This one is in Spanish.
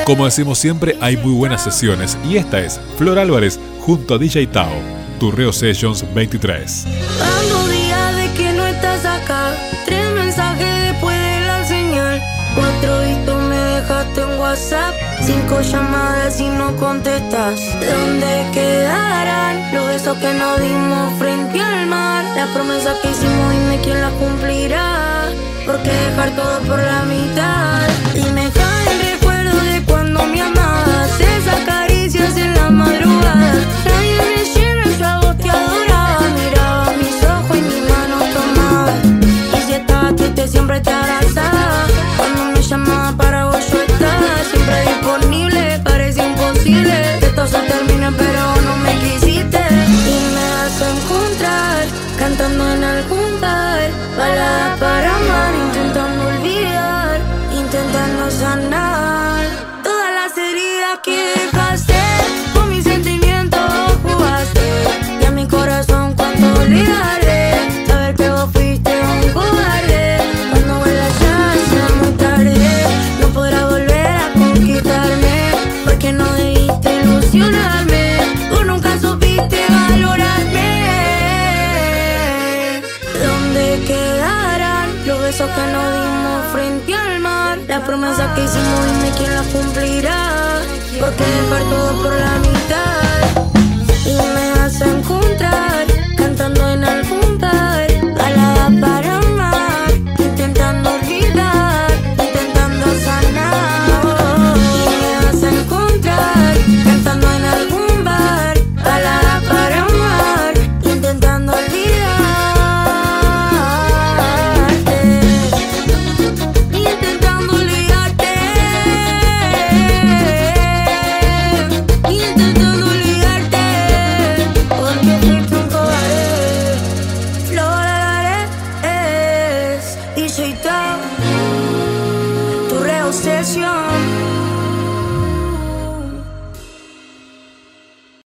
Como decimos siempre, hay muy buenas sesiones y esta es Flor Álvarez junto a DJ Tao, Turreo Sessions 23. Ando días de que no estás acá, 3 mensajes después de la señal, 4 vistos me dejaste en WhatsApp, 5 llamadas y no contestas. ¿Dónde quedarán los besos que nos dimos frente al mar? Las promesas que hicimos, dime quién las cumplirá. ¿Por qué dejar todo por la mitad? Y me cae el recuerdo de cuando me amabas, esas caricias en la madrugada. Nadie me llena, yo a vos te adoraba. Miraba mis ojos y mis manos tomaban. Y si estaba triste siempre te abrazaba. Cuando me llamaba para vos yo estaba siempre disponible. Parece imposible que esto se termine pero no me quisiste. Y me vas a encontrar cantando en algún bar, balada para amar, intentando olvidar, intentando sanar todas las heridas que dejaste. Con mis sentimientos jugaste y a mi corazón cuando le daré saber que vos fuiste un cobarde. Cuando vuelvas ya sea muy tarde, no podrás volver a conquistarme porque no debiste ilusionarme. Tú nunca supiste valorarme. ¿Dónde quedarán los besos que nos dimos frente al mar? Las promesas que hicimos, dime quién las cumplirá. ¿Por qué dejar todo por la mitad? Y me vas a encontrar cantando en algún bar, balada para amar, intentando olvidar, intentando sanar. Y me vas a encontrar cantando en algún bar, balada para amar, intentando olvidarte, intentando olvidarte, intentando olvidarte, porque fuiste un cobarde. Flor Álvarez, DJ Tao, Turreo Session.